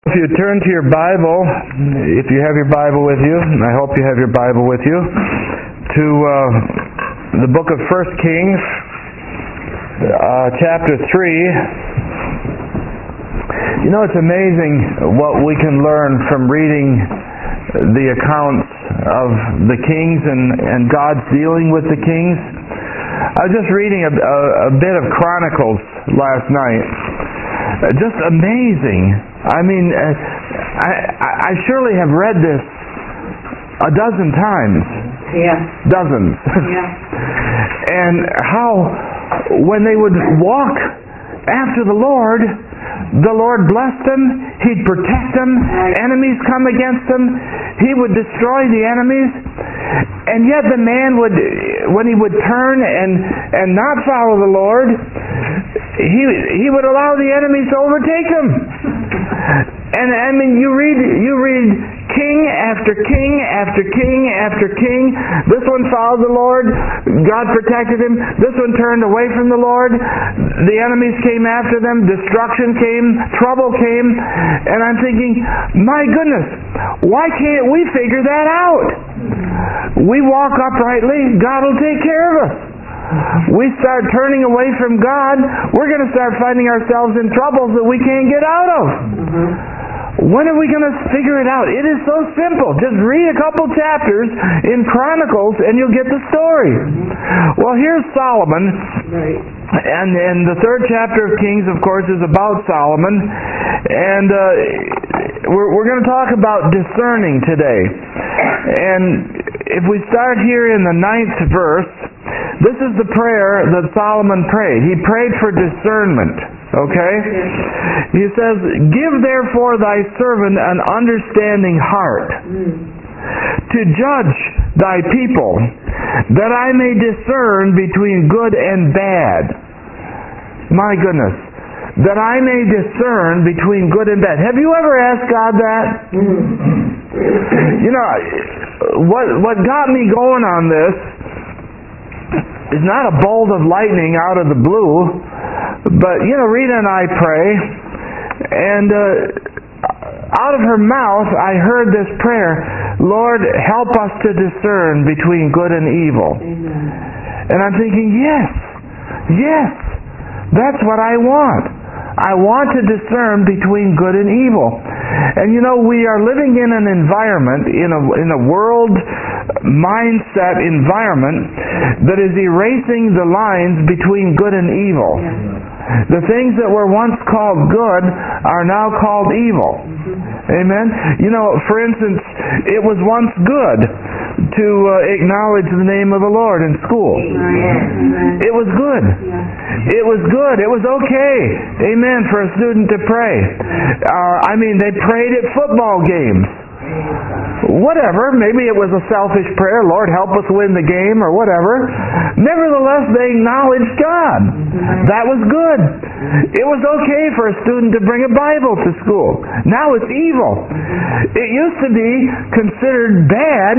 If you turn to your Bible, if you have your Bible with you, and I hope you have your Bible with you, to the book of 1 Kings, chapter 3. You know, it's amazing what we can learn from reading the accounts of the kings and God's dealing with the kings. I was just reading a bit of Chronicles last night. Just amazing. I mean, I surely have read this a dozen times. Yeah. Dozens. Yeah. And how when they would walk after the Lord blessed them, He'd protect them, enemies come against them, He would destroy the enemies, and yet the man would, when he would turn and not follow the Lord, he would allow the enemies to overtake him. And I mean, you read king after king after king after king. This one followed the Lord, God protected him. This one turned away from the Lord, the enemies came after them, destruction came, trouble came, and I'm thinking, my goodness, why can't we figure that out? We walk uprightly, God will take care of us. We start turning away from God, we're going to start finding ourselves in troubles that we can't get out of. When are we going to figure it out? It is so simple. Just read a couple chapters in Chronicles and you'll get the story. Well, here's Solomon. Right. And the third chapter of Kings, of course, is about Solomon. And we're going to talk about discerning today. And if we start here in the 9th verse, this is the prayer that Solomon prayed. He prayed for discernment. Okay? He says, "Give therefore thy servant an understanding heart, to judge thy people, that I may discern between good and bad." My goodness. That I may discern between good and bad. Have you ever asked God that? You know, what got me going on this is not a bolt of lightning out of the blue, but, you know, Rita and I pray, and out of her mouth I heard this prayer, "Lord, help us to discern between good and evil." Amen. And I'm thinking, yes, that's what I want. I want to discern between good and evil. And you know, we are living in an environment, in a world mindset environment that is erasing the lines between good and evil. The things that were once called good are now called evil. Amen? You know, for instance, it was once good to acknowledge the name of the Lord in school. It was good. It was good. It was okay. Amen, for a student to pray. They prayed at football games. Whatever, maybe it was a selfish prayer, "Lord, help us win the game," or whatever. Nevertheless, they acknowledged God. That was good. It was okay for a student to bring a Bible to school. Now it's evil. It used to be considered bad,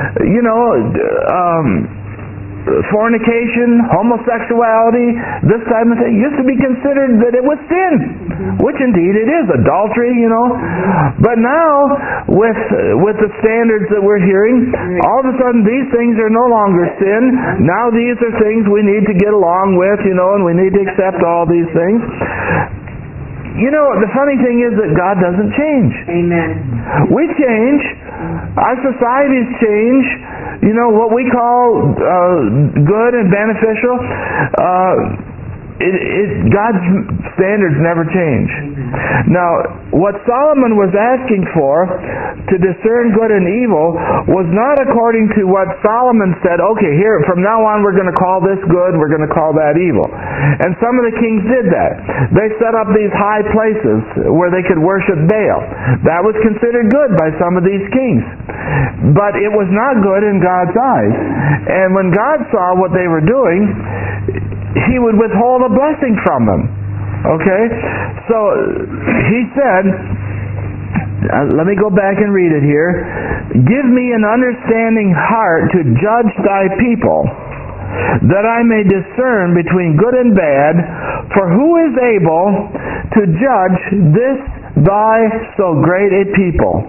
fornication, homosexuality, this type of thing used to be considered that it was sin, which indeed it is, adultery, But now, with the standards that we're hearing, all of a sudden these things are no longer sin. Now these are things we need to get along with, and we need to accept all these things. You know, the funny thing is that God doesn't change. Amen. We change. Our societies change. What we call good and beneficial, God's standards never change. Now, what Solomon was asking for, to discern good and evil, was not according to what Solomon said, okay, here, from now on we're going to call this good, we're going to call that evil. And some of the kings did that. They set up these high places where they could worship Baal. That was considered good by some of these kings. But it was not good in God's eyes. And when God saw what they were doing, He would withhold a blessing from them. Okay? So, He said, let me go back and read it here. "Give me an understanding heart to judge thy people, that I may discern between good and bad, for who is able to judge this by so great a people?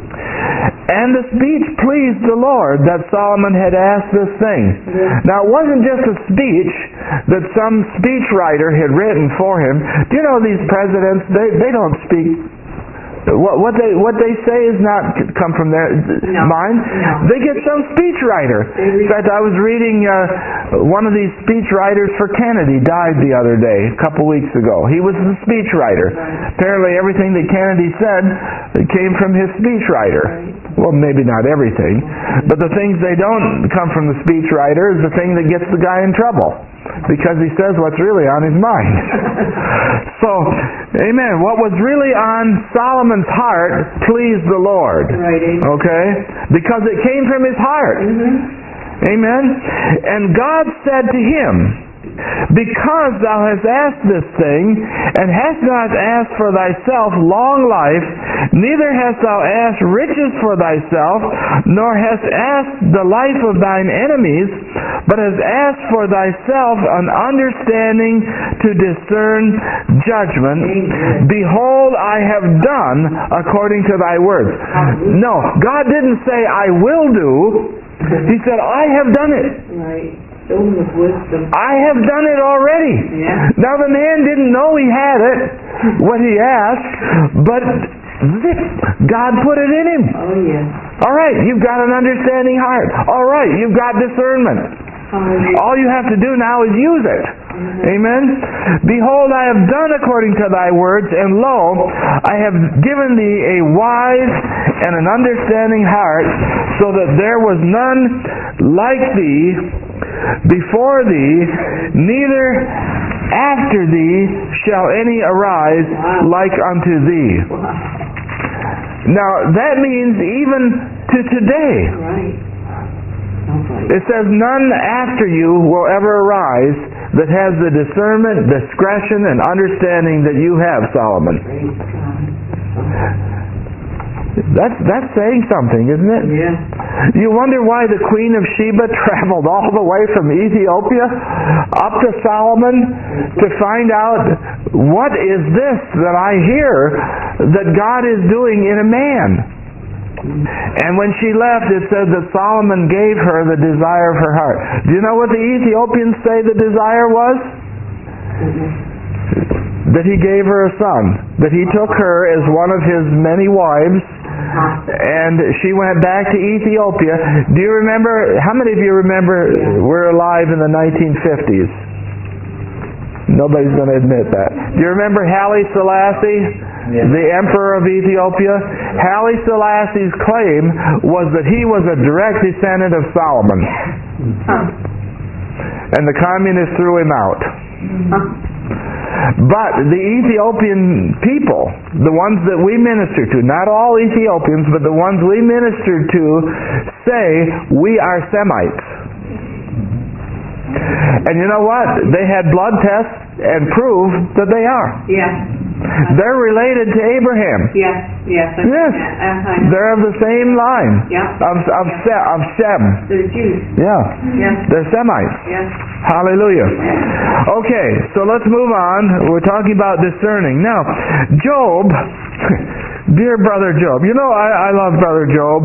And the speech pleased the Lord that Solomon had asked this thing. Now, it wasn't just a speech that some speechwriter had written for him. Do you know these presidents, they don't speak. What they say is not come from their mind. No. They get some speechwriter. In fact, I was reading one of these speechwriters for Kennedy died the other day, a couple weeks ago. He was the speechwriter. Right. Apparently everything that Kennedy said came from his speechwriter. Right. Well, maybe not everything, but the things they don't come from the speechwriter is the thing that gets the guy in trouble, because he says what's really on his mind. So, amen. What was really on Solomon's heart pleased the Lord. Right, amen. Okay? Because it came from his heart. Mm-hmm. Amen? And God said to him, because thou hast asked this thing, and hast not asked for thyself long life, neither hast thou asked riches for thyself, nor hast asked the life of thine enemies, but hast asked for thyself an understanding to discern judgment. Amen. Behold, I have done according to thy words. No, God didn't say, I will do. He said, I have done it. Right. Children of wisdom. I have done it already. Yeah. Now the man didn't know he had it, what he asked, but God put it in him. Oh, yes. All right, you've got an understanding heart. All right, you've got discernment. All you have to do now is use it. Amen. Behold, I have done according to thy words, and lo, I have given thee a wise and an understanding heart, so that there was none like thee before thee, neither after thee shall any arise like unto thee. Now, that means even to today. Right. It says, none after you will ever arise that has the discernment, discretion, and understanding that you have, Solomon. Praise God. That's saying something, isn't it? Yeah. You wonder why the Queen of Sheba traveled all the way from Ethiopia up to Solomon to find out, what is this that I hear that God is doing in a man? And when she left, it said that Solomon gave her the desire of her heart. Do you know what the Ethiopians say the desire was? That he gave her a son. That he took her as one of his many wives, and she went back to Ethiopia. Do you remember, how many of you remember we're alive in the 1950s? Nobody's going to admit that. Do you remember Haile Selassie? Yes. The emperor of Ethiopia? Haile Selassie's claim was that he was a direct descendant of Solomon. And the communists threw him out. But the Ethiopian people, the ones that we minister to, not all Ethiopians, but the ones we minister to, say we are Semites. And you know what? They had blood tests and proved that they are. Yeah. They're related to Abraham. Yes. Yes. Yes. They're of the same line. Yeah. Of Shem. The Jews. Yeah. Yes. They're Semites. Yes. Hallelujah. Okay, so let's move on. We're talking about discerning. Now, Job, dear brother Job. You know, I love brother Job.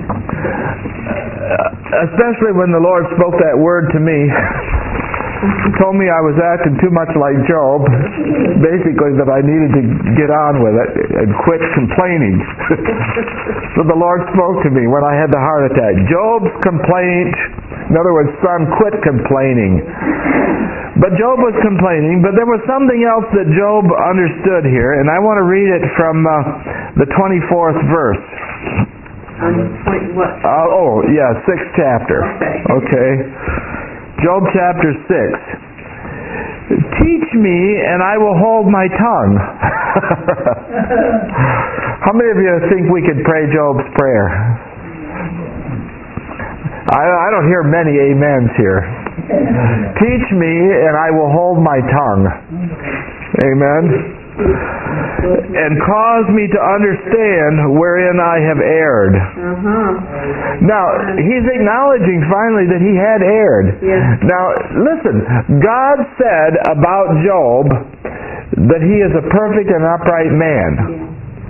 Especially when the Lord spoke that word to me. Told me I was acting too much like Job. Basically that I needed to get on with it and quit complaining. So the Lord spoke to me when I had the heart attack. Job's complaint, in other words, son, quit complaining. But Job was complaining, but there was something else that Job understood here, and I want to read it from the 24th verse. What? 6th chapter. Okay. Job chapter 6. Teach me, and I will hold my tongue. How many of you think we could pray Job's prayer? I don't hear many amens here. Teach me, and I will hold my tongue. Amen. And cause me to understand wherein I have erred. Now, he's acknowledging finally that he had erred. Yes. Now, listen, God said about Job that he is a perfect and upright man.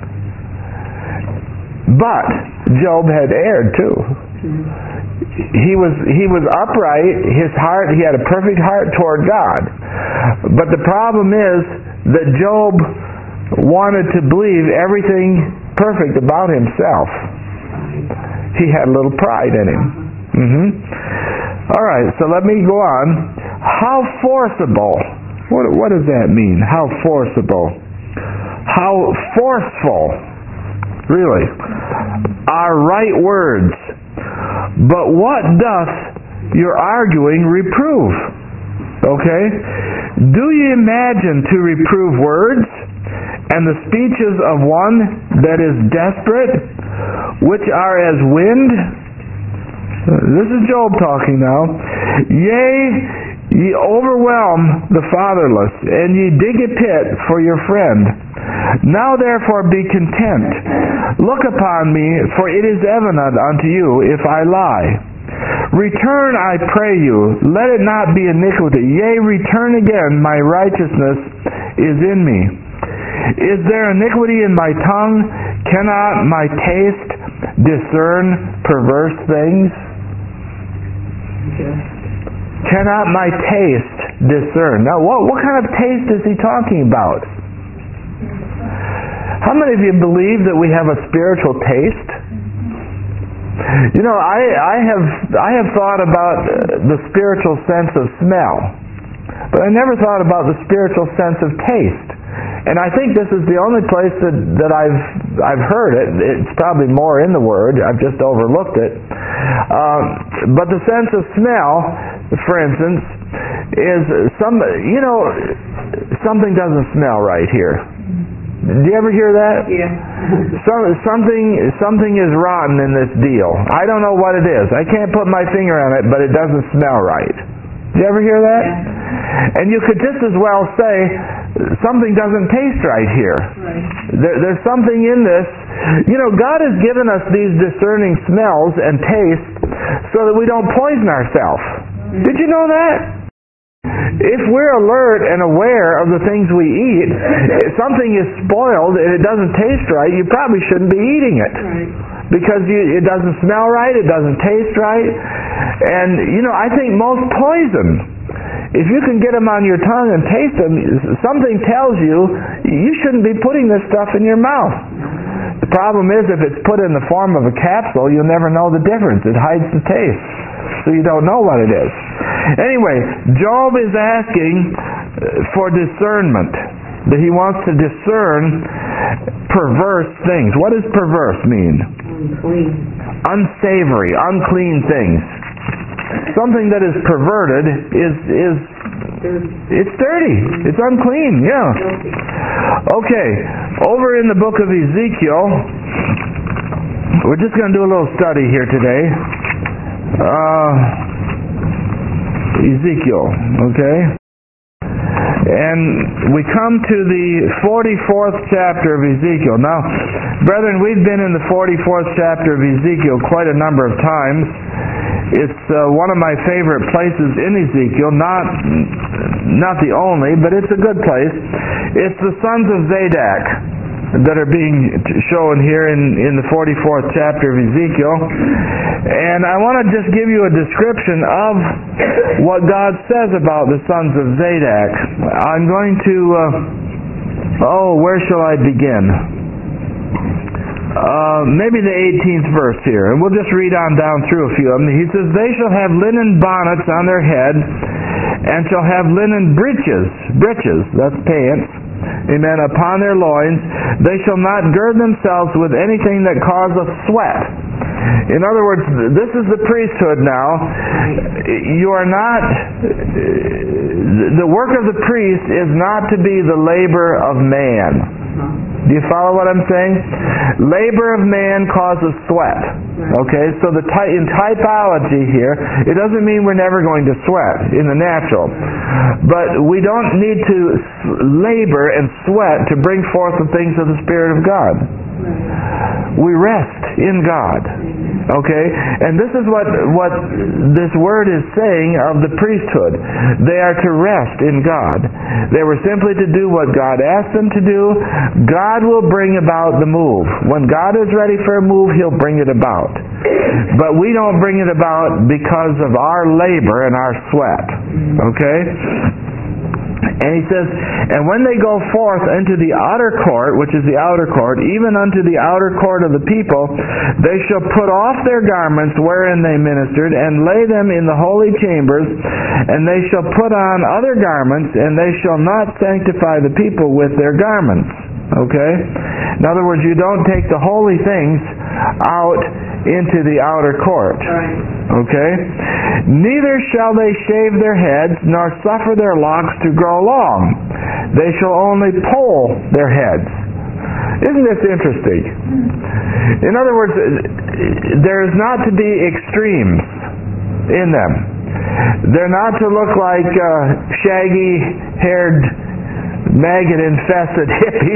But Job had erred too. He was upright. His heart, he had a perfect heart toward God. But the problem is that Job wanted to believe everything perfect about himself. He had a little pride in him. All right, so let me go on. How forcible? What does that mean? How forcible? How forceful, really, are right words. But what doth your arguing reprove? Okay? Do ye imagine to reprove words, and the speeches of one that is desperate, which are as wind? This is Job talking now. Yea, ye overwhelm the fatherless, and ye dig a pit for your friend. Now therefore be content. Look upon me, for it is evident unto you if I lie. Return, I pray you, let it not be iniquity. Yea, return again, my righteousness is in me. Is there iniquity in my tongue? Cannot my taste discern perverse things? Cannot my taste discern? Now, what kind of taste is he talking about? How many of you believe that we have a spiritual taste? You know, I have thought about the spiritual sense of smell, but I never thought about the spiritual sense of taste. And I think this is the only place that I've heard it. It's probably more in the Word. I've just overlooked it. But the sense of smell, for instance, is something doesn't smell right here. Do you ever hear that? Yeah. Something is rotten in this deal. I don't know what it is. I can't put my finger on it, but it doesn't smell right. Do you ever hear that? Yeah. And you could just as well say something doesn't taste right here. Right. There's something in this. You know, God has given us these discerning smells and tastes so that we don't poison ourselves. Did you know that? If we're alert and aware of the things we eat, if something is spoiled and it doesn't taste right, you probably shouldn't be eating it. Right. Because it doesn't smell right, it doesn't taste right. And, you know, I think most poison, if you can get them on your tongue and taste them, something tells you shouldn't be putting this stuff in your mouth. The problem is if it's put in the form of a capsule, you'll never know the difference. It hides the taste, so you don't know what it is. Anyway, Job is asking for discernment, that he wants to discern perverse things. What does perverse mean? Unclean. Unsavory, unclean things. Something that is perverted is it's dirty. It's unclean, yeah. Okay, over in the book of Ezekiel, we're just going to do a little study here today. Ezekiel, okay? And we come to the 44th chapter of Ezekiel. Now, brethren, we've been in the 44th chapter of Ezekiel quite a number of times. It's one of my favorite places in Ezekiel, not the only, but it's a good place. It's the sons of Zadok that are being shown here in the 44th chapter of Ezekiel. And I want to just give you a description of what God says about the sons of Zadok. I'm going to, where shall I begin? Maybe the 18th verse here, and we'll just read on down through a few of them. He says, they shall have linen bonnets on their head, and shall have linen breeches, that's pants, amen, upon their loins. They shall not gird themselves with anything that causeth sweat. In other words, this is the priesthood now. You are not, the work of the priest is not to be the labor of man. Do you follow what I'm saying? Labor of man causes sweat. Okay, so in typology here, it doesn't mean we're never going to sweat in the natural. But we don't need to labor and sweat to bring forth the things of the Spirit of God. We rest in God. Okay? And this is what this word is saying of the priesthood. They are to rest in God. They were simply to do what God asked them to do. God will bring about the move. When God is ready for a move, He'll bring it about. But we don't bring it about because of our labor and our sweat. Okay? And he says, and when they go forth into the outer court, which is the outer court, even unto the outer court of the people, they shall put off their garments wherein they ministered, and lay them in the holy chambers, and they shall put on other garments, and they shall not sanctify the people with their garments. Okay? In other words, you don't take the holy things out into the outer court. Okay? Neither shall they shave their heads, nor suffer their locks to grow long. They shall only poll their heads. Isn't this interesting? In other words, there is not to be extremes in them. They're not to look like shaggy-haired, maggot-infested hippies.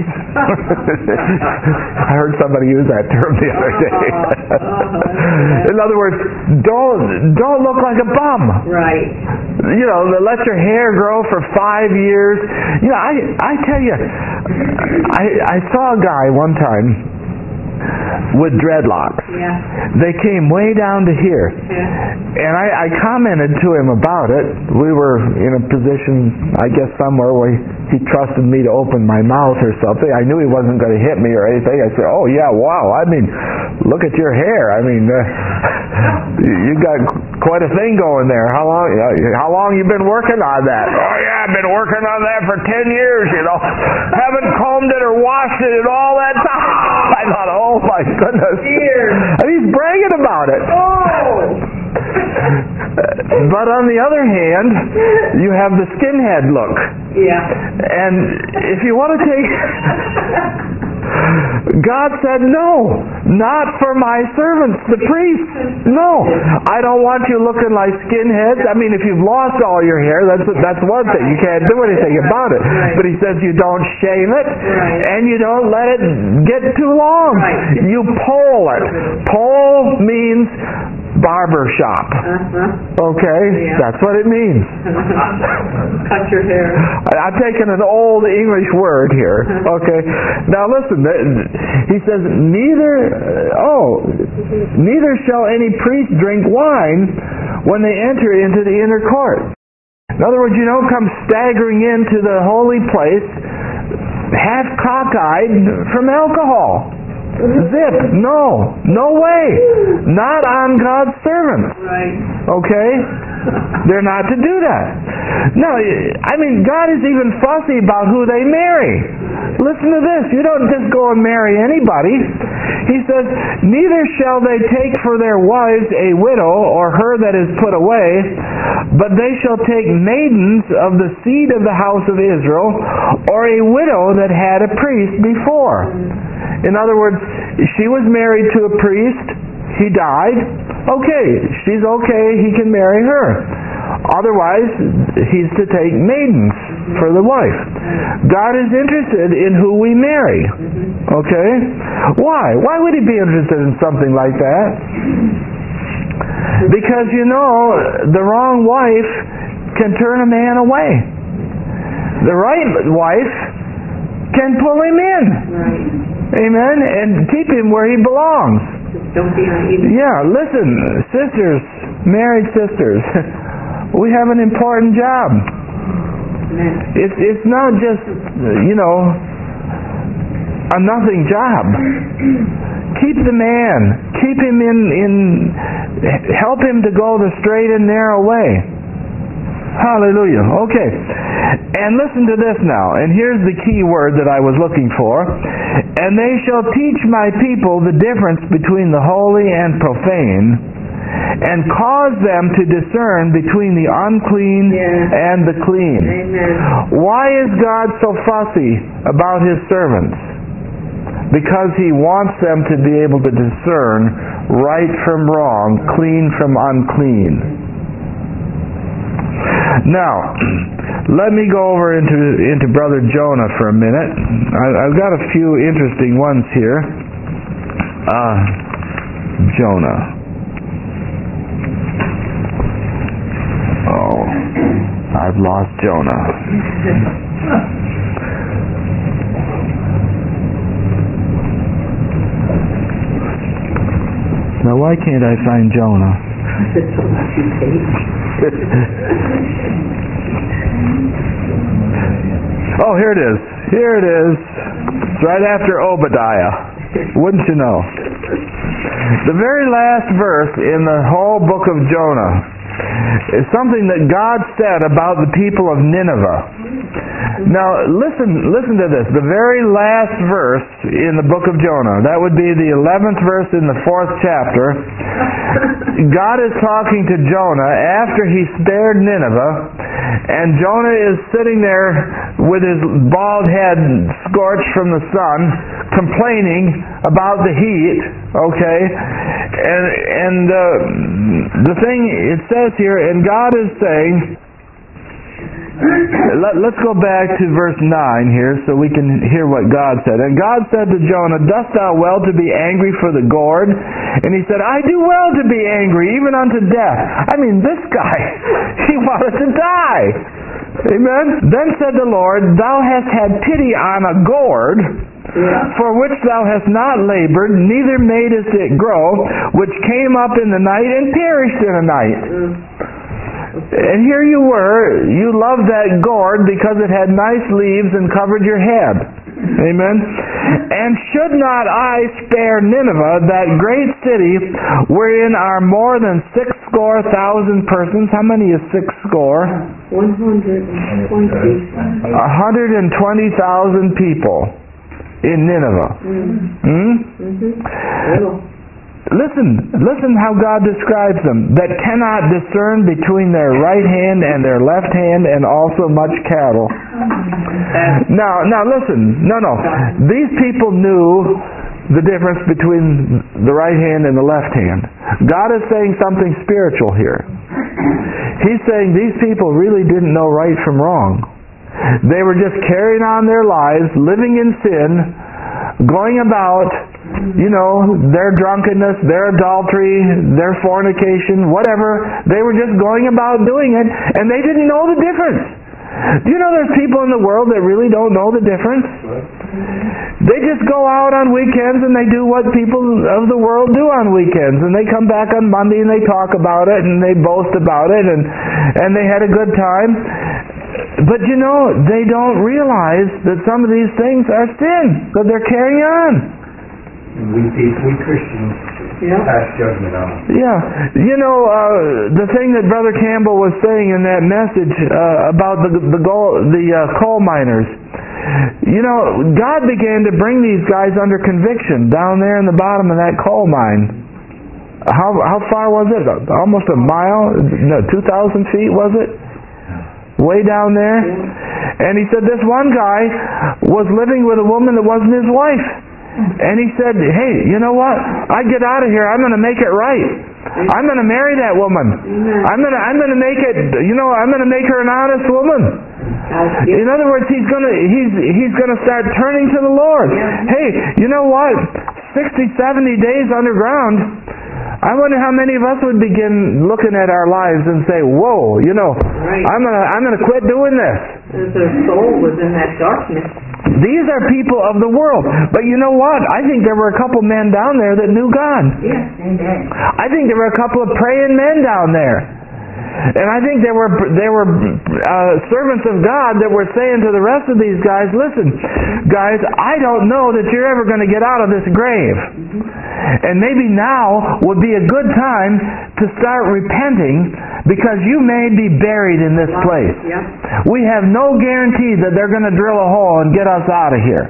I heard somebody use that term the other day. In other words, don't look like a bum. Right. You know, let your hair grow for 5 years. You know, I tell you, I saw a guy one time with dreadlocks. Yeah. They came way down to here. Yeah. And I commented to him about it. We were in a position, I guess, somewhere where he trusted me to open my mouth or something. I knew he wasn't going to hit me or anything. I said, oh yeah, wow, I mean, look at your hair. I mean, you got quite a thing going there. How long you been working on that? Oh yeah, I've been working on that for 10 years, you know. Haven't combed it or washed it in all that time. I thought, oh my goodness. And he's bragging about it. But on the other hand, you have the skinhead look. Yeah. And if you want to take... God said, no, not for my servants, the priests. No, I don't want you looking like skinheads. I mean, if you've lost all your hair, that's one thing. You can't do anything about it. Right. But he says you don't shave it, right, and you don't let it get too long. Right. You poll it. Poll means barber shop. Okay? Yeah. That's what it means. Cut your hair. I'm taking an old English word here. Okay? Now listen, he says, neither shall any priest drink wine when they enter into the inner court. In other words, you don't come staggering into the holy place half cockeyed from alcohol. Zip. No way. Not on God's servants. Right. Okay? They're not to do that. No, I mean, God is even fussy about who they marry. Listen to this. You don't just go and marry anybody. He says, neither shall they take for their wives a widow or her that is put away, but they shall take maidens of the seed of the house of Israel, or a widow that had a priest before. In other words, she was married to a priest, he died, okay, she's okay, he can marry her. Otherwise, he's to take maidens for the wife. God is interested in who we marry. Okay? Why? Why would he be interested in something like that? Because, you know, the wrong wife can turn a man away. The right wife can pull him in. Right. Amen? And keep him where he belongs. Don't be naive. Yeah, listen, sisters, married sisters, we have an important job. Amen. It's not just, you know, a nothing job. Keep the man. Keep him help him to go the straight and narrow way. Hallelujah. Okay. And listen to this now. And here's the key word that I was looking for. And they shall teach my people the difference between the holy and profane, and cause them to discern between the unclean and the clean. Amen. Why is God so fussy about His servants? Because He wants them to be able to discern right from wrong, clean from unclean. Now, let me go over into Brother Jonah for a minute. I've got a few interesting ones here. Jonah. Oh, I've lost Jonah. Now, why can't I find Jonah? Oh, here it is. Here it is. It's right after Obadiah. Wouldn't you know? The very last verse in the whole book of Jonah is something that God said about the people of Nineveh. Now, listen to this. The very last verse in the book of Jonah, that would be the 11th verse in the 4th chapter. God is talking to Jonah after he spared Nineveh, and Jonah is sitting there with his bald head scorched from the sun, complaining about the heat, okay? And the thing it says here, and God is saying, let's go back to verse 9 here so we can hear what God said. And God said to Jonah, "Dost thou well to be angry for the gourd?" And he said, "I do well to be angry, even unto death." I mean, this guy, he wanted to die. Amen? Then said the Lord, "Thou hast had pity on a gourd, for which thou hast not labored, neither madest it grow, which came up in the night and perished in a night." And here you were, you loved that gourd because it had nice leaves and covered your head. Amen? "And should not I spare Nineveh, that great city, wherein are more than 60,000 persons?" How many is 60? 120. 120,000 people in Nineveh. Listen how God describes them. "That cannot discern between their right hand and their left hand, and also much cattle." Now listen. No. These people knew the difference between the right hand and the left hand. God is saying something spiritual here. He's saying these people really didn't know right from wrong. They were just carrying on their lives, living in sin, going about, their drunkenness, their adultery, their fornication, whatever. They were just going about doing it, and they didn't know the difference. Do you know there's people in the world that really don't know the difference? They just go out on weekends and they do what people of the world do on weekends, and they come back on Monday and they talk about it and they boast about it, and they had a good time. But they don't realize that some of these things are sin that they're carrying on. We Christians pass judgment on them. Yeah. The thing that Brother Campbell was saying in that message about the coal miners. God began to bring these guys under conviction down there in the bottom of that coal mine. How far was it? Almost a mile? No, 2,000 feet was it? Way down there. And he said this one guy was living with a woman that wasn't his wife. And he said, "Hey, you know what? I get out of here. I'm going to make it right. I'm going to marry that woman. I'm going to make it. I'm going to make her an honest woman." In other words, he's going to start turning to the Lord. Hey, you know what? 60, 70 days underground. I wonder how many of us would begin looking at our lives and say, "Whoa, I'm going to quit doing this." Their soul was in that darkness. These are people of the world. But you know what? I think there were a couple men down there that knew God. Yes, amen. I think there were a couple of praying men down there. And I think there were servants of God that were saying to the rest of these guys, "Listen, guys, I don't know that you're ever going to get out of this grave. And maybe now would be a good time to start repenting, because you may be buried in this place. We have no guarantee that they're going to drill a hole and get us out of here."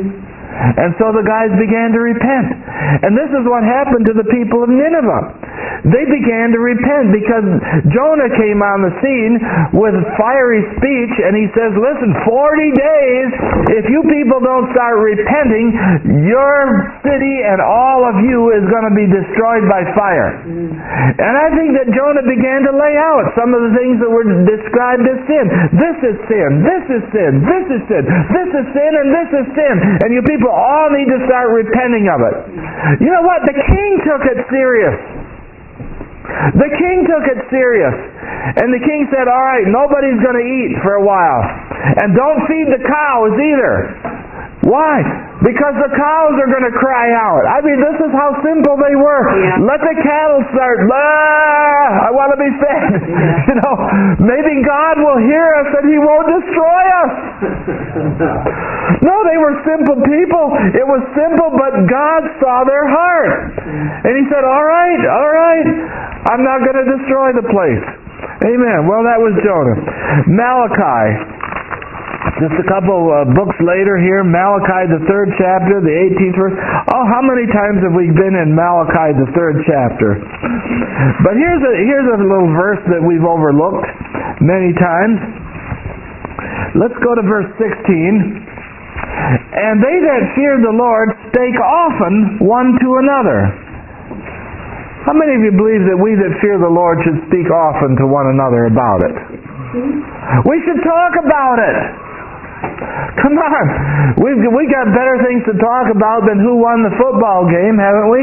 And so the guys began to repent. And this is what happened to the people of Nineveh. they began to repent because Jonah came on the scene with fiery speech, and he says, listen, 40 days, if you people don't start repenting, your city and all of you is going to be destroyed by fire. And I think that Jonah began to lay out some of the things that were described as sin. This is sin, this is sin, this is sin, this is sin, and this is sin. And you people all need to start repenting of it. You know what? The king took it serious. The king took it serious. And the king said, all right, nobody's going to eat for a while. And don't feed the cows either. Why? Because the cows are going to cry out. I mean, this is how simple they were. Yeah. Let the cattle start, I want to be fed. Yeah. You know, maybe God will hear us and He won't destroy us. No, they were simple people. It was simple, but God saw their heart. And He said, all right, I'm not going to destroy the place. Amen. Well, that was Jonah. Malachi. Just a couple books later here, Malachi, the 3rd chapter, the 18th verse. Oh, how many times have we been in Malachi, the 3rd chapter? But here's a little verse that we've overlooked many times. Let's go to verse 16. And they that fear the Lord spake often one to another. How many of you believe that we that fear the Lord should speak often to one another about it? We should talk about it. Come on. We got better things to talk about than who won the football game, haven't we?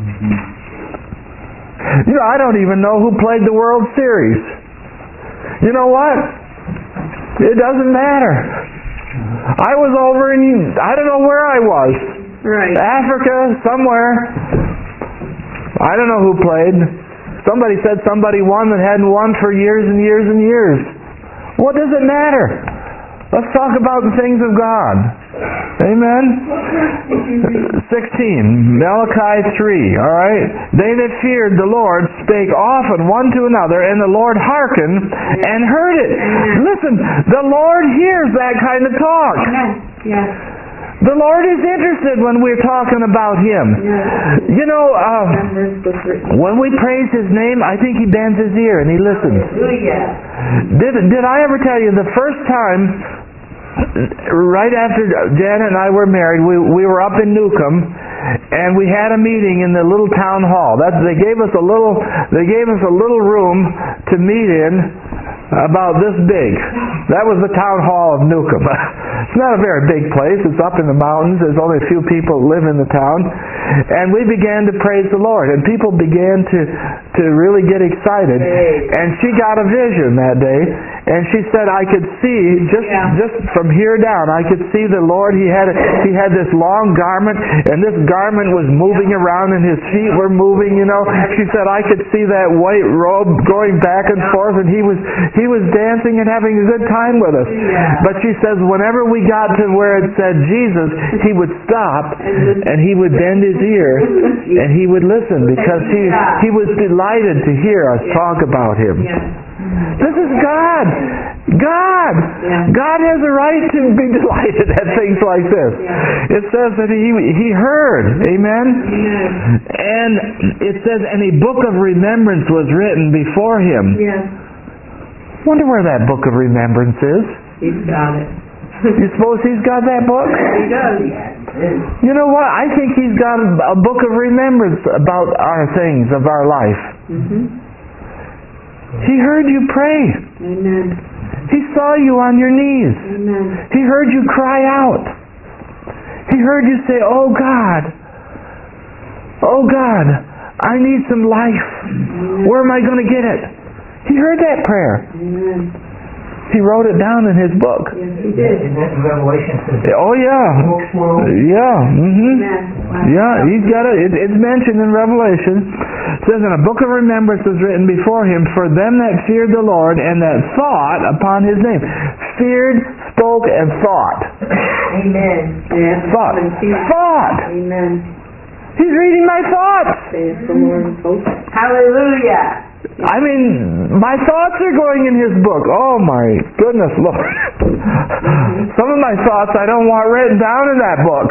You know, I don't even know who played the World Series. You know what? It doesn't matter. I was over in, I don't know where I was. Right. Africa, somewhere. I don't know who played. Somebody said somebody won that hadn't won for years and years and years. What does it matter? Let's talk about the things of God. Amen? 16, Malachi 3, all right? They that feared the Lord spake often one to another, and the Lord hearkened and heard it. Listen, the Lord hears that kind of talk. Yes. The Lord is interested when we're talking about Him. Yes. You know, when we praise His name, I think He bends His ear and He listens. Did I ever tell you the first time, right after Janet and I were married, we were up in Newcomb, and we had a meeting in the little town hall. They gave us a little room to meet in, about this big. That was the town hall of Newcomb. It's not a very big place. It's up in the mountains. There's only a few people live in the town. And we began to praise the Lord. And people began to really get excited. And she got a vision that day. And she said, I could see, just from here down, I could see the Lord. He had this long garment. And this garment was moving around and His feet were moving, you know. She said, I could see that white robe going back and forth. And He was dancing and having a good time with us. But she says whenever we got to where it said Jesus, He would stop and He would bend His ear and He would listen because He was delighted to hear us talk about Him. This is God. God has a right to be delighted at things like this. It says that He heard. Amen? And it says, and a book of remembrance was written before Him. Wonder where that book of remembrance is. He's got it. You suppose He's got that book? He does. You know what? I think He's got a book of remembrance about our things of our life. He heard you pray. Amen. He saw you on your knees. Amen. He heard you cry out. He heard you say, oh God, I need some life. Where am I going to get it? He heard that prayer. Amen. He wrote it down in His book. Yes, He did. In Revelation. Oh yeah. Yeah. Yeah, He's got it. It's mentioned in Revelation. It says, and a book of remembrance was written before Him for them that feared the Lord and that thought upon His name. Feared, spoke, and thought. Amen. Yes. Thought. Amen. He's reading my thoughts. Saith the Lord of hosts. Hallelujah. I mean, my thoughts are going in His book. Oh my goodness, Lord. Some of my thoughts I don't want written down in that book.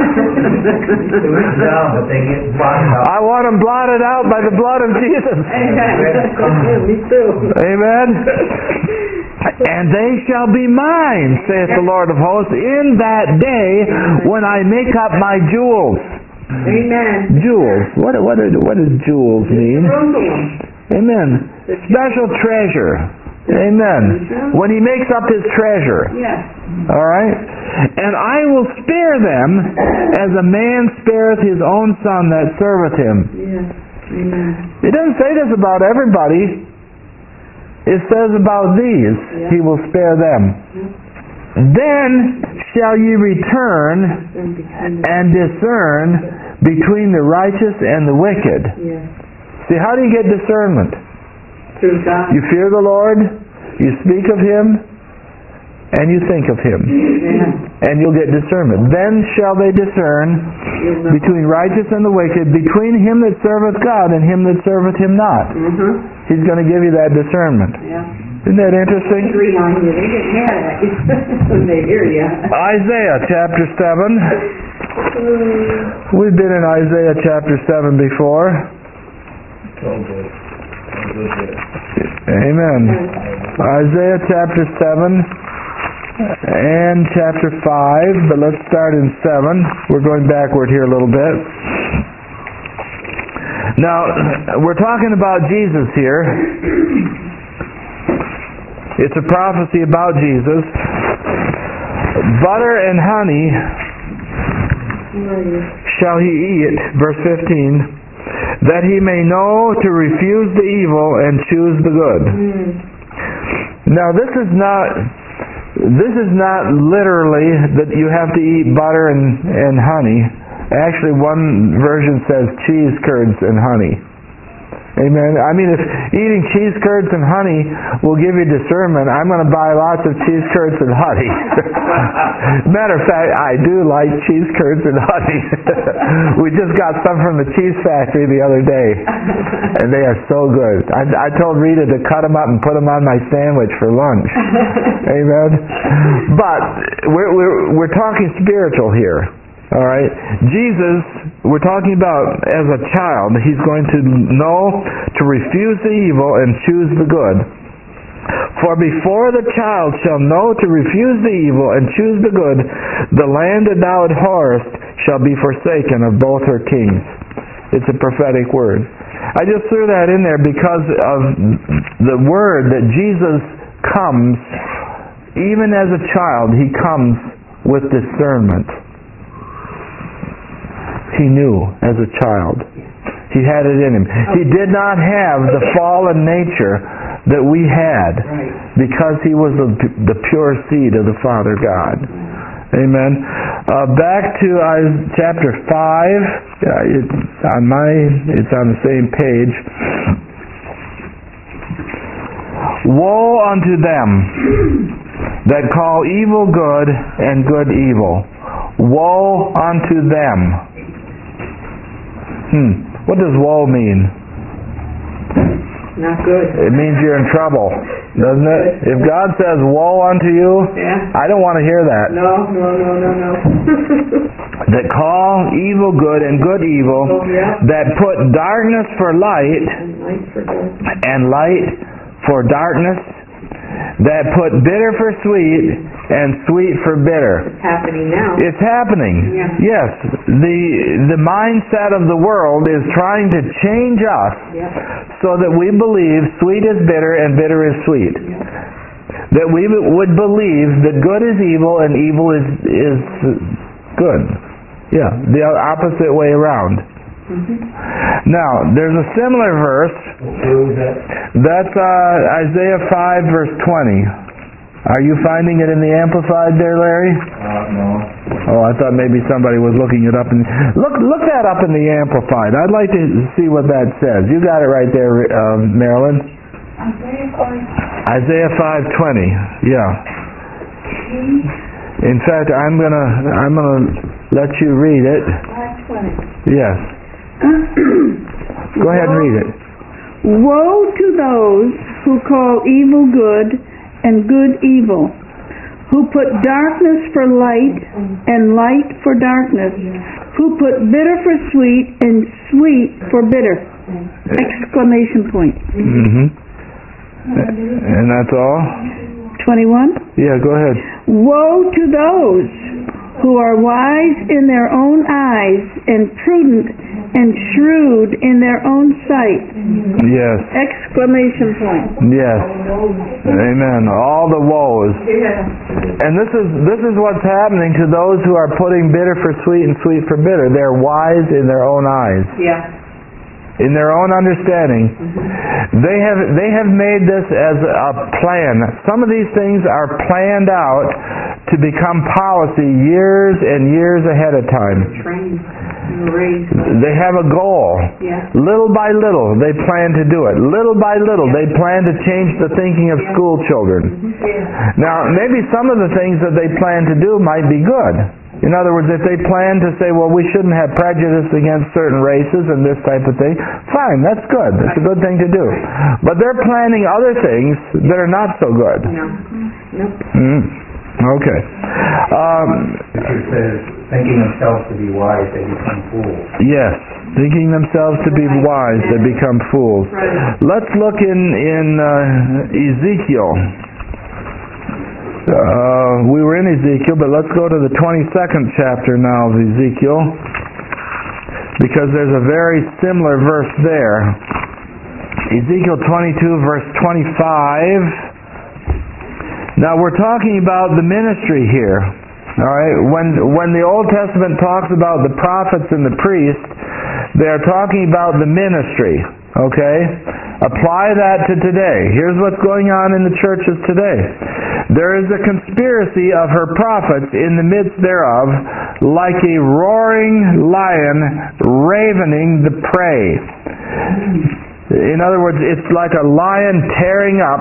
But they get blotted out. I want them blotted out by the blood of Jesus. Me too. Amen. And they shall be mine, saith the Lord of hosts, in that day when I make up my jewels. Amen. Jewels. What does jewels mean? Amen. Special treasure. Amen. When He makes up His treasure. Yes. All right? And I will spare them as a man spareth his own son that serveth him. Yes. Amen. It doesn't say this about everybody. It says about these, He will spare them. Then shall ye return and discern between the righteous and the wicked. Yes. See, how do you get discernment? Through God. You fear the Lord, you speak of Him, and you think of Him. Yeah. And you'll get discernment. Then shall they discern between righteous and the wicked, between him that serveth God and him that serveth Him not. He's going to give you that discernment. Yeah. Isn't that interesting? Agree on you. They get mad at you when they hear you. Isaiah chapter 7. We've been in Isaiah chapter 7 before. So good. Amen. Isaiah chapter 7 and chapter 5, but let's start in 7. We're going backward here a little bit. Now, we're talking about Jesus here. It's a prophecy about Jesus. Butter and honey shall He eat, verse 15, that He may know to refuse the evil and choose the good. Now, this is not literally that you have to eat butter and honey. Actually, one version says cheese curds and honey. Amen. I mean, if eating cheese curds and honey will give you discernment, I'm going to buy lots of cheese curds and honey. Matter of fact, I do like cheese curds and honey. We just got some from the cheese factory the other day, and they are so good. I told Rita to cut them up and put them on my sandwich for lunch. Amen. But we're talking spiritual here. All right, Jesus, we're talking about as a child, He's going to know to refuse the evil and choose the good. For before the child shall know to refuse the evil and choose the good, the land that thou abhorrest shall be forsaken of both her kings. It's a prophetic word. I just threw that in there because of the word that Jesus comes, even as a child, He comes with discernment. He knew as a child. He had it in Him. He did not have the fallen nature that we had because He was the pure seed of the Father God. Amen. Back to chapter 5. It's on the same page. Woe unto them that call evil good and good evil. Woe unto them. What does woe mean? Not good. It means you're in trouble, doesn't it? If God says woe unto you, I don't want to hear that. No. That call evil good and good evil, that put darkness for light and light for darkness, that put bitter for sweet and sweet for bitter. It's happening now. It's happening. Yeah. Yes. The mindset of the world is trying to change us so that we believe sweet is bitter and bitter is sweet. That we would believe that good is evil and evil is good. Yeah, the opposite way around. Now, there's a similar verse. That's Isaiah 5 verse 20. Are you finding it in the Amplified there, Larry? No. Oh, I thought maybe somebody was looking it up. Look that up in the Amplified. I'd like to see what that says. You got it right there, Marilyn. Isaiah 5:20. Yeah. In fact, I'm gonna let you read it. 5:20. Yes. Go ahead and read it. Woe to those who call evil good and good evil, who put darkness for light and light for darkness, who put bitter for sweet and sweet for bitter. Exclamation point. Mm-hmm. And that's all? 21. Yeah, go ahead. Woe to those who are wise in their own eyes and prudent and shrewd in their own sight. Yes. Exclamation point. Yes. Amen. All the woes. Yeah. And this is what's happening to those who are putting bitter for sweet and sweet for bitter. They're wise in their own eyes. Yeah. In their own understanding. They have made this as a plan. Some of these things are planned out to become policy years and years ahead of time. Trained. Raised. They have a goal. Yeah. Little by little, they plan to do it. Little by little, they plan to change the thinking of school children. Yeah. Now, maybe some of the things that they plan to do might be good. In other words, if they plan to say, well, we shouldn't have prejudice against certain races and this type of thing, fine, that's good. That's a good thing to do. But they're planning other things that are not so good. No. Nope. Okay. It says, thinking themselves to be wise, they become fools. Yes. Thinking themselves to be wise, they become fools. Right. Let's look in Ezekiel. We were in Ezekiel, but let's go to the 22nd chapter now of Ezekiel, because there's a very similar verse there. Ezekiel 22, verse 25. Now we're talking about the ministry here. All right. When the Old Testament talks about the prophets and the priests, they're talking about the ministry. Okay? Apply that to today. Here's what's going on in the churches today. There is a conspiracy of her prophets in the midst thereof, like a roaring lion ravening the prey. In other words, it's like a lion tearing up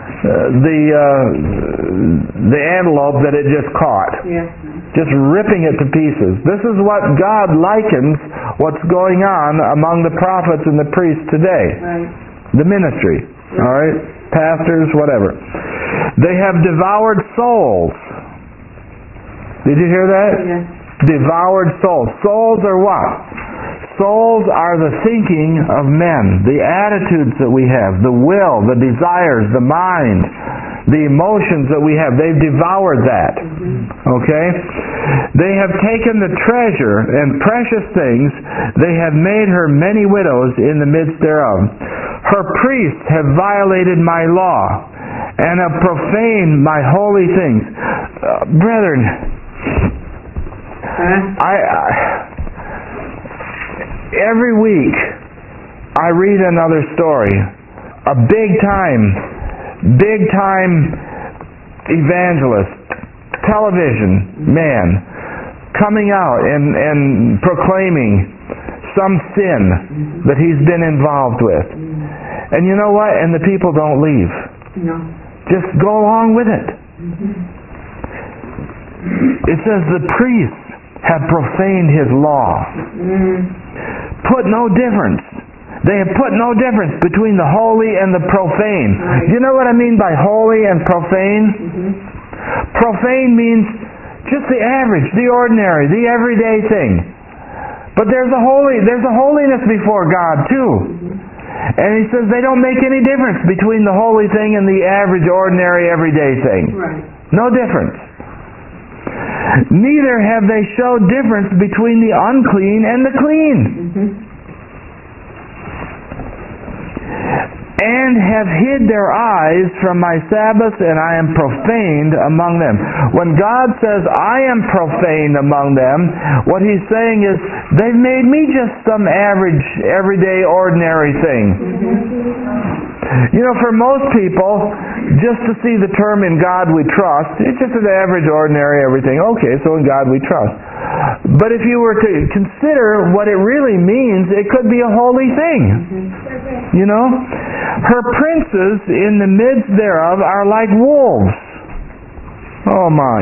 the antelope that it just caught. Yeah. Just ripping it to pieces. This is what God likens what's going on among the prophets and the priests today. Right. The ministry. All right? Pastors, whatever. They have devoured souls. Did you hear that? Yeah. Devoured souls. Souls are what? Souls are the thinking of men, the attitudes that we have, the will, the desires, the mind, the emotions that we have. They've devoured that. Okay? They have taken the treasure and precious things. They have made her many widows in the midst thereof. Her priests have violated my law and have profaned my holy things. Brethren, every week I read another story. A big time evangelist, television man, coming out and proclaiming some sin that he's been involved with. And you know what? And the people don't leave. No. Just go along with it. It says the priests have profaned his law. Put no difference. They have put no difference between the holy and the profane. Right. Do you know what I mean by holy and profane? Profane means just the average, the ordinary, the everyday thing. But there's a holiness before God too. And he says they don't make any difference between the holy thing and the average, ordinary, everyday thing. Right. No difference. Neither have they showed difference between the unclean and the clean. And have hid their eyes from my Sabbaths, and I am profaned among them. When God says, I am profaned among them, what he's saying is, they've made me just some average, everyday, ordinary thing. You know, for most people, just to see the term in God we trust, it's just an average, ordinary, everything. Okay, so in God we trust. But if you were to consider what it really means, it could be a holy thing. You know? Her princes in the midst thereof are like wolves. Oh my.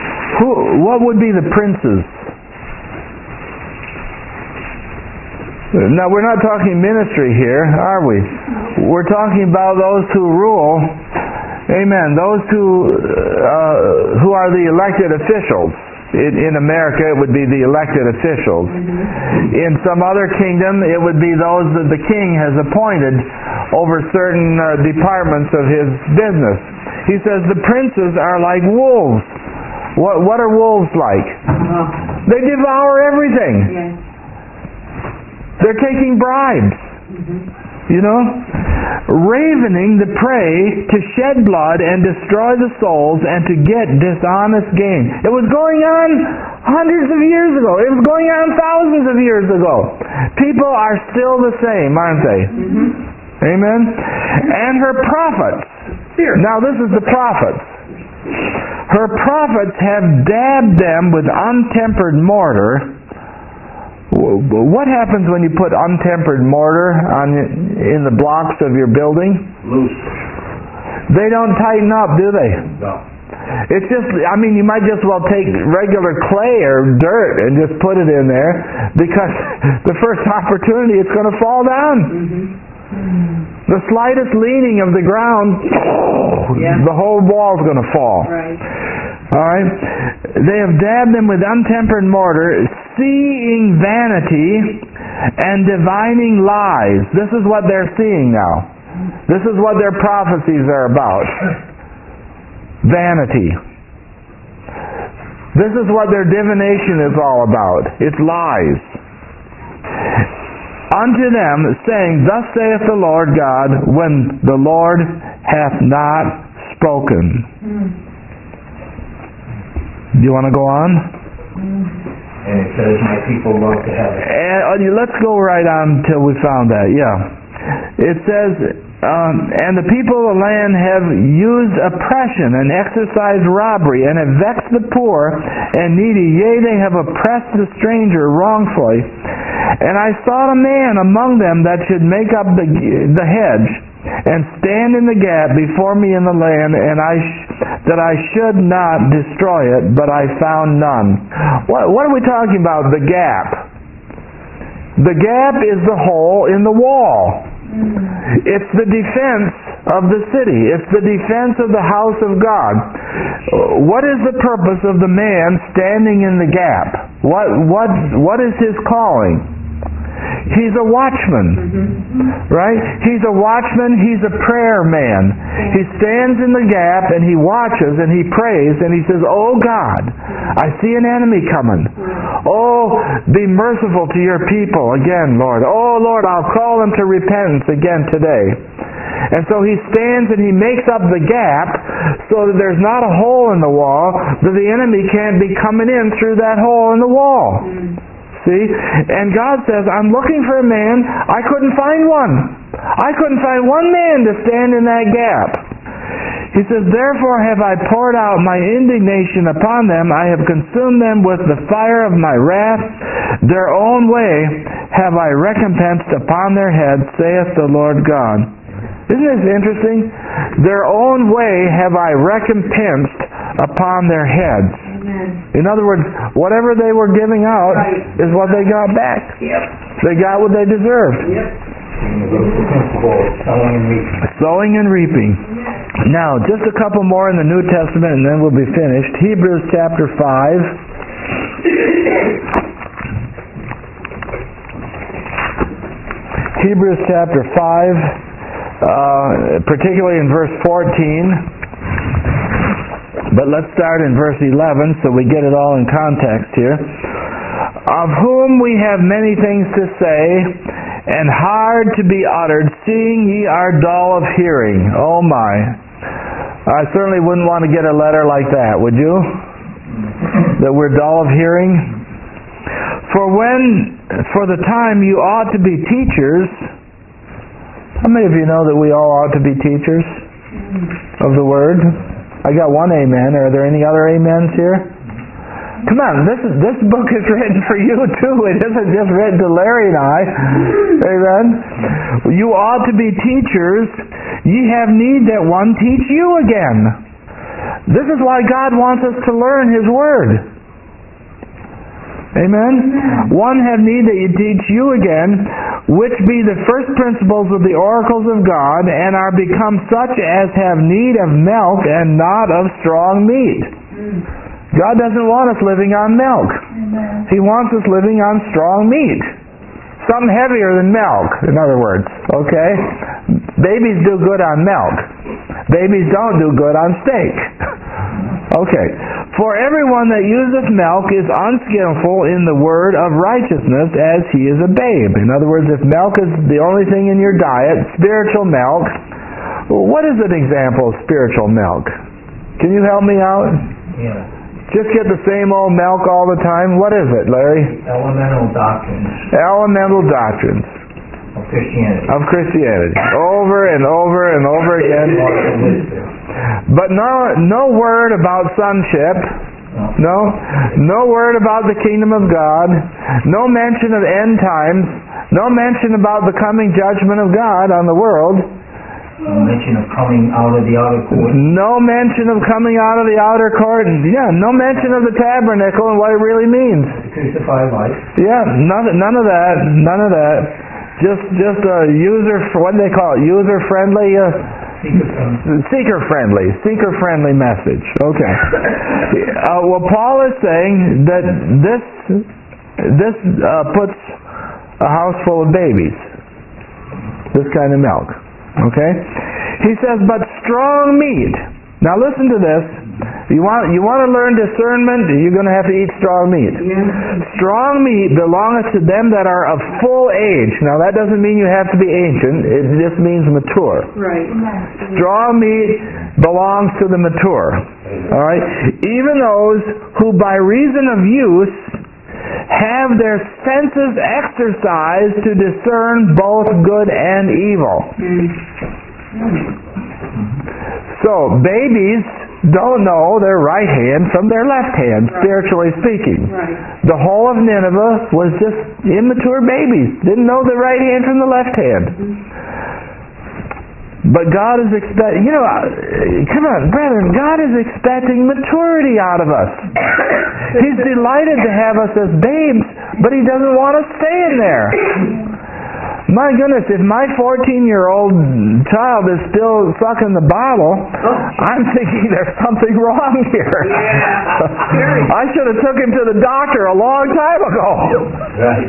What would be the princes? Now, we're not talking ministry here, are we? We're talking about those who rule. Amen. Those who are the elected officials. In America, it would be the elected officials. In some other kingdom, it would be those that the king has appointed over certain departments of his business. He says the princes are like wolves. What are wolves like? They devour everything. Yes. They're taking bribes. You know? Ravening the prey to shed blood and destroy the souls and to get dishonest gain. It was going on hundreds of years ago. It was going on thousands of years ago. People are still the same, aren't they? Amen? And her prophets. Now this is the prophets. Her prophets have dabbed them with untempered mortar. What happens when you put untempered mortar in the blocks of your building? Loose. They don't tighten up, do they? No. It's just, you might just well take regular clay or dirt and just put it in there, because the first opportunity it's going to fall down. The slightest leaning of the ground, the whole wall's going to fall. Right. All right? They have dabbed them with untempered mortar, seeing vanity and divining lies. This is what they're seeing now. This is what their prophecies are about. Vanity. This is what their divination is all about. It's lies. Unto them, saying, Thus saith the Lord God, when the Lord hath not spoken. Do you want to go on? And it says, my people love to have it. Let's go right on until we found that, It says, and the people of the land have used oppression and exercised robbery and have vexed the poor and needy. Yea, they have oppressed the stranger wrongfully. And I sought a man among them that should make up the hedge and stand in the gap before me in the land, and that I should not destroy it, but I found none. What are we talking about? The gap. The gap is the hole in the wall. It's the defense of the city. It's the defense of the house of God. What is the purpose of the man standing in the gap? What is his calling? He's a watchman, right? He's a watchman. He's a prayer man. He stands in the gap and he watches and he prays and he says, Oh God, I see an enemy coming. Oh, be merciful to your people again, Lord. Oh Lord, I'll call them to repentance again today. And so he stands and he makes up the gap so that there's not a hole in the wall, that the enemy can't be coming in through that hole in the wall. See? And God says, I'm looking for a man. I couldn't find one. I couldn't find one man to stand in that gap. He says, therefore have I poured out my indignation upon them. I have consumed them with the fire of my wrath. Their own way have I recompensed upon their heads, saith the Lord God. Isn't this interesting? Their own way have I recompensed upon their heads. In other words, whatever they were giving out is what they got back. They got what they deserved. Sowing and reaping. Now, just a couple more in the New Testament and then we'll be finished. Hebrews chapter 5. Hebrews chapter 5, particularly in verse 14. But let's start in verse 11 so we get it all in context here. Of whom we have many things to say, and hard to be uttered, seeing ye are dull of hearing. Oh my. I certainly wouldn't want to get a letter like that, would you? That we're dull of hearing? For the time you ought to be teachers. How many of you know that we all ought to be teachers of the Word? I got one amen. Are there any other amens here? Come on, this book is written for you too. It isn't just written to Larry and I. Amen. You ought to be teachers. Ye have need that one teach you again. This is why God wants us to learn His Word. Amen? One have need that you teach you again, which be the first principles of the oracles of God, and are become such as have need of milk and not of strong meat. God doesn't want us living on milk. He wants us living on strong meat. Something heavier than milk, in other words. Okay? Babies do good on milk. Babies don't do good on steak. Okay. For everyone that useth milk is unskillful in the word of righteousness, as he is a babe. In other words, if milk is the only thing in your diet, spiritual milk, what is an example of spiritual milk? Can you help me out? Yeah. Just get the same old milk all the time? What is it, Larry? Elemental doctrines Elemental doctrines of Christianity. of Christianity. Over and over and over again. But no word about sonship. No word about the kingdom of God. No mention of end times. No mention about the coming judgment of God on the world. No mention of coming out of the outer court. No mention of coming out of the outer court. Yeah, no mention of the tabernacle and what it really means. The crucified life. Yeah, none of that. None of that. Just a what do they call it? User-friendly? Seeker-friendly message. Okay. Well, Paul is saying that this puts a house full of babies. This kind of milk. Okay? He says, but strong meat. Now listen to this. You want to learn discernment, you're going to have to eat strong meat. Yeah. Strong meat belongeth to them that are of full age. Now that doesn't mean you have to be ancient. It just means mature. Right. Strong meat belongs to the mature. All right? Even those who by reason of use have their senses exercised to discern both good and evil. So, babies don't know their right hand from their left hand, spiritually speaking. Right. The whole of Nineveh was just immature babies. Didn't know the right hand from the left hand. But God is expecting, come on, brethren, God is expecting maturity out of us. He's delighted to have us as babes, but He doesn't want us staying there. My goodness, if my 14-year-old child is still sucking the bottle, I'm thinking there's something wrong here. Yeah. I should have took him to the doctor a long time ago. Right.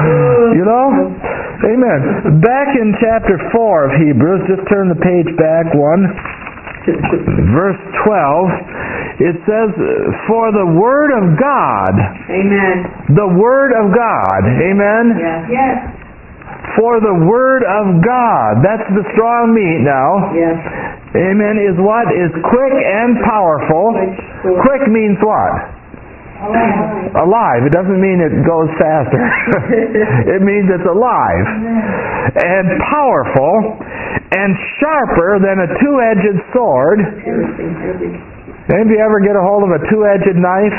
Amen. Back in chapter 4 of Hebrews, just turn the page back one. Verse 12, it says, for the Word of God. Amen. The Word of God. Amen? Yes. Yes. For the Word of God. That's the strong meat now. Yes. Amen. Is what? Is quick and powerful. Quick means what? Alive. It doesn't mean it goes faster. It means it's alive. And powerful and sharper than a two-edged sword. Have you ever get a hold of a two-edged knife?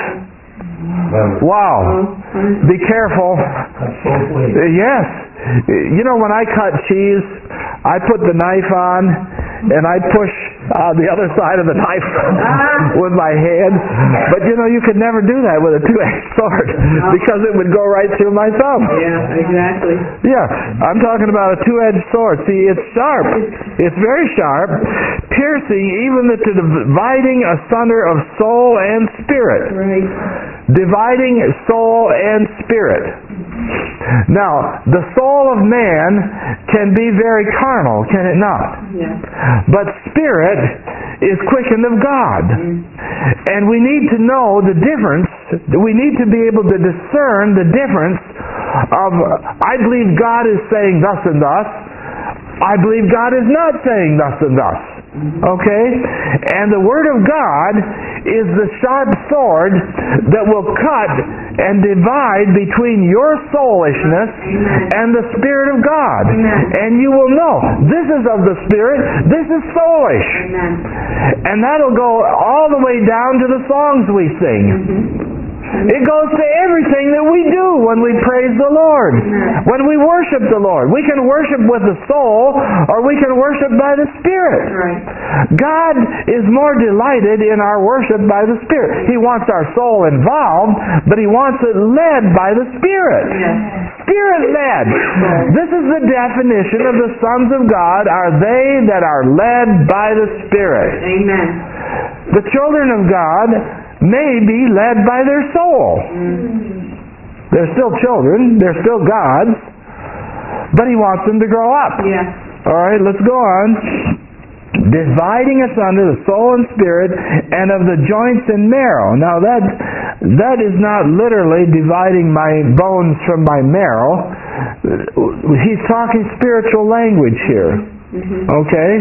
Wow. Be careful. Yes. When I cut cheese, I put the knife on and I push the other side of the knife with my hand. But you could never do that with a two-edged sword because it would go right through my thumb. Yeah, exactly. Yeah, I'm talking about a two-edged sword. See, it's sharp. It's very sharp, piercing even to dividing asunder of soul and spirit. Right. Dividing soul and spirit. Now, the soul of man can be very carnal, can it not? Yeah. But spirit is quickened of God. And we need to know the difference. We need to be able to discern the difference of, I believe God is saying thus and thus. I believe God is not saying thus and thus. Okay? And the Word of God is the sharp sword that will cut and divide between your soulishness and the Spirit of God. And you will know, this is of the Spirit, this is soulish. And that'll go all the way down to the songs we sing. It goes to everything that we do when we praise the Lord, when we worship the Lord. We can worship with the soul, or we can worship by the Spirit. Right. God is more delighted in our worship by the Spirit. He wants our soul involved, but He wants it led by the Spirit. Yes. Spirit-led. This is the definition of the sons of God, are they that are led by the Spirit. Amen. The children of God may be led by their soul. They're still children, they're still God's, but He wants them to grow up. Yes. Alright, let's go on. Dividing asunder the soul and spirit, and of the joints and marrow. Now that is not literally dividing my bones from my marrow. He's talking spiritual language here. Okay?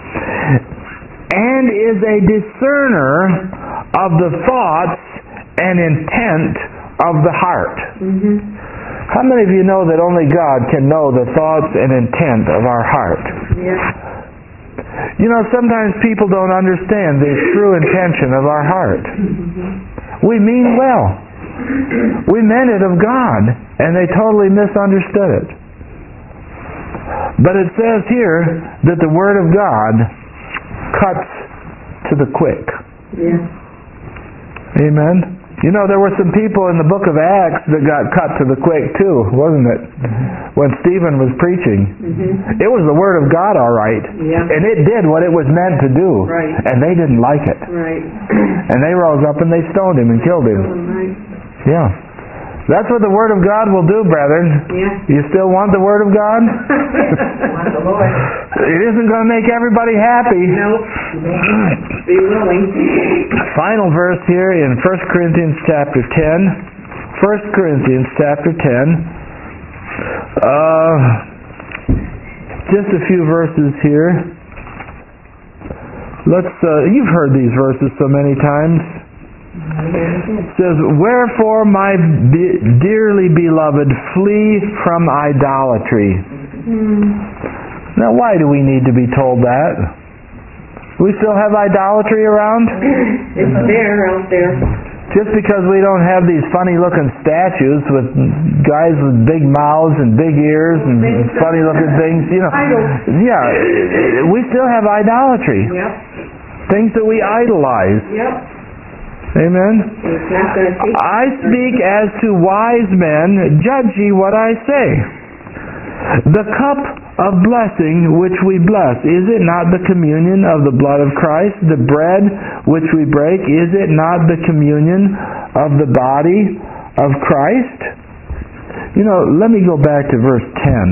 And is a discerner of the thoughts and intent of the heart. How many of you know that only God can know the thoughts and intent of our heart? Yes. You know, sometimes people don't understand the true intention of our heart. We mean well. We meant it of God, and they totally misunderstood it. But it says here that the Word of God cuts to the quick. Yes. Amen. You know, there were some people in the book of Acts that got cut to the quick too, wasn't it? When Stephen was preaching. It was the Word of God, all right. Yeah. And it did what it was meant to do. Right. And they didn't like it. Right. And they rose up and they stoned him and killed him. Right. Yeah. That's what the Word of God will do, brethren. Yeah. You still want the Word of God? Want the Lord. It isn't going to make everybody happy. Nope. Be willing. Final verse here in 1 Corinthians chapter 10. 1 Corinthians chapter 10. Just a few verses here. You've heard these verses so many times. It says, wherefore, my dearly beloved, flee from idolatry. Now, why do we need to be told that? We still have idolatry around? It's there, out there. Just because we don't have these funny-looking statues with guys with big mouths and big ears and funny-looking things, you know. Yeah, we still have idolatry. Yep. Things that we idolize. Yep. Amen. It's not going to take. I speak as to wise men, judge ye what I say. The cup of blessing which we bless, is it not the communion of the blood of Christ? The bread which we break, is it not the communion of the body of Christ? You know, let me go back to verse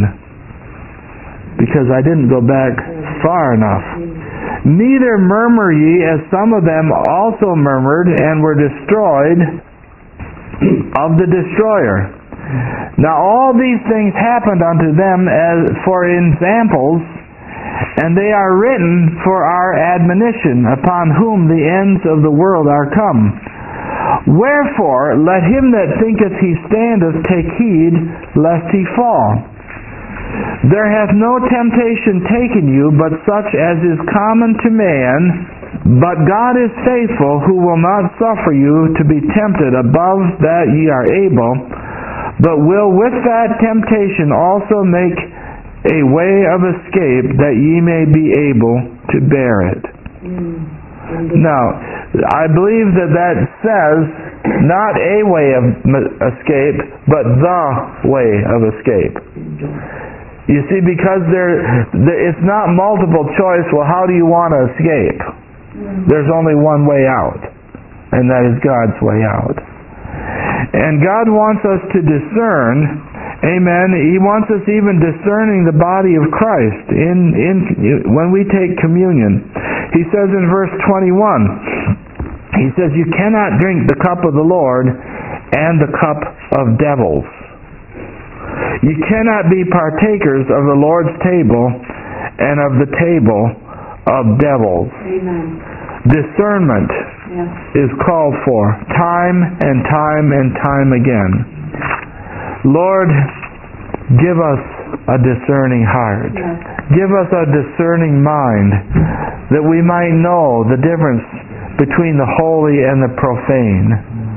10, because I didn't go back far enough. Neither murmur ye, as some of them also murmured, and were destroyed of the destroyer. Now all these things happened unto them as for examples, and they are written for our admonition, upon whom the ends of the world are come. Wherefore let him that thinketh he standeth take heed lest he fall. There hath no temptation taken you, but such as is common to man. But God is faithful, who will not suffer you to be tempted above that ye are able, but will with that temptation also make a way of escape, that ye may be able to bear it. Now, I believe that says not a way of escape, but the way of escape. You see, because it's not multiple choice, well, how do you want to escape? There's only one way out, and that is God's way out. And God wants us to discern, amen, He wants us even discerning the body of Christ when we take communion. He says in verse 21, He says, you cannot drink the cup of the Lord and the cup of devils. You cannot be partakers of the Lord's table and of the table of devils. Amen. Discernment is called for time and time and time again. Lord, give us a discerning heart. Give us a discerning mind, that we might know the difference between the holy and the profane,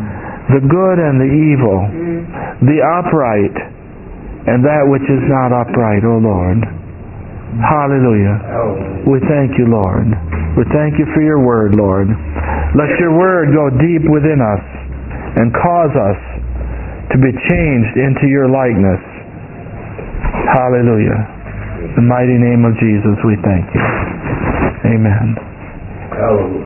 the good and the evil, the upright and that which is not upright, O Lord. Hallelujah. We thank you, Lord. We thank you for your word, Lord. Let your word go deep within us and cause us to be changed into your likeness. Hallelujah. In the mighty name of Jesus, we thank you. Amen.